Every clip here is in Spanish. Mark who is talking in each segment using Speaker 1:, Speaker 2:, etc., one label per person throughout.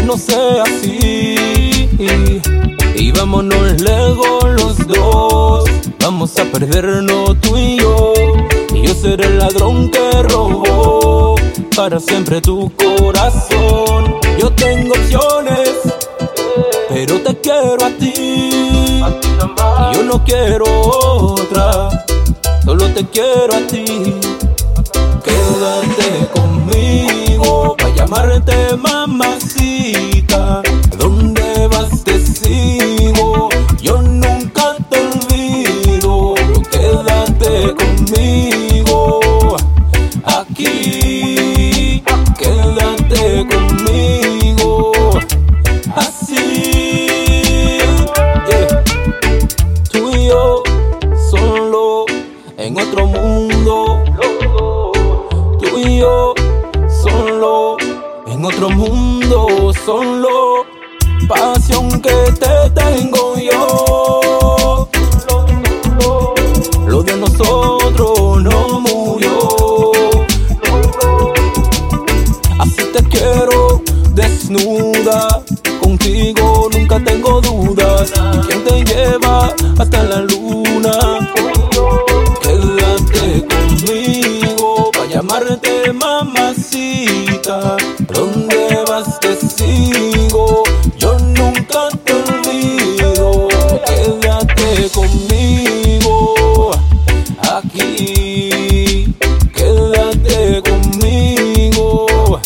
Speaker 1: no sea así. Y vámonos lejos los dos. Vamos a perdernos tú y yo. Y yo seré el ladrón que robó para siempre tu corazón. Yo tengo opciones, pero te quiero a ti. Y yo no quiero otra, solo te quiero a ti. Quédate conmigo para llamarte mamacita. ¿Dónde vas? Te sigo, yo nunca te olvido. Quédate conmigo aquí, quédate conmigo así. Tú y yo solo en otro mundo. Tú y yo solo en otro mundo, solo pasión que te tengo yo. Lo de nosotros no murió. Así te quiero desnuda, contigo nunca tengo dudas. ¿Quién te lleva hasta la luna? Quédate conmigo para llamarte mamacita. ¿Dónde vas? Te sigo, yo nunca te olvido. Quédate conmigo aquí, quédate conmigo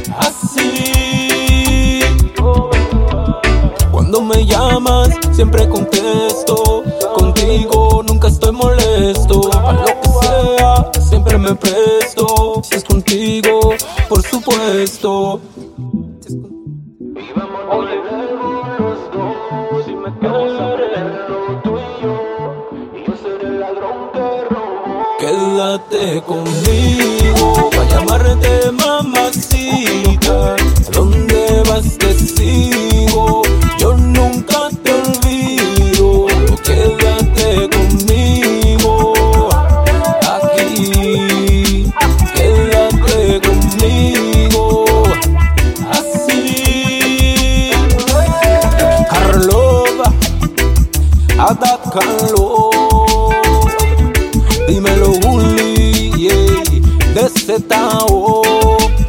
Speaker 1: así. Cuando me llamas siempre contesto, contigo nunca estoy molesto. A lo que sea siempre me presto, si es contigo por supuesto.
Speaker 2: Oye, los dos, si me quieres, tú y yo seré el ladrón que robó.
Speaker 1: Quédate conmigo para llamarte mamacita. ¿Dónde vas? Te sigo, yo nunca te olvido. Quédate conmigo aquí, quédate conmigo así. Carlova, atácalo. Dímelo, Bully, yeah, de ZO.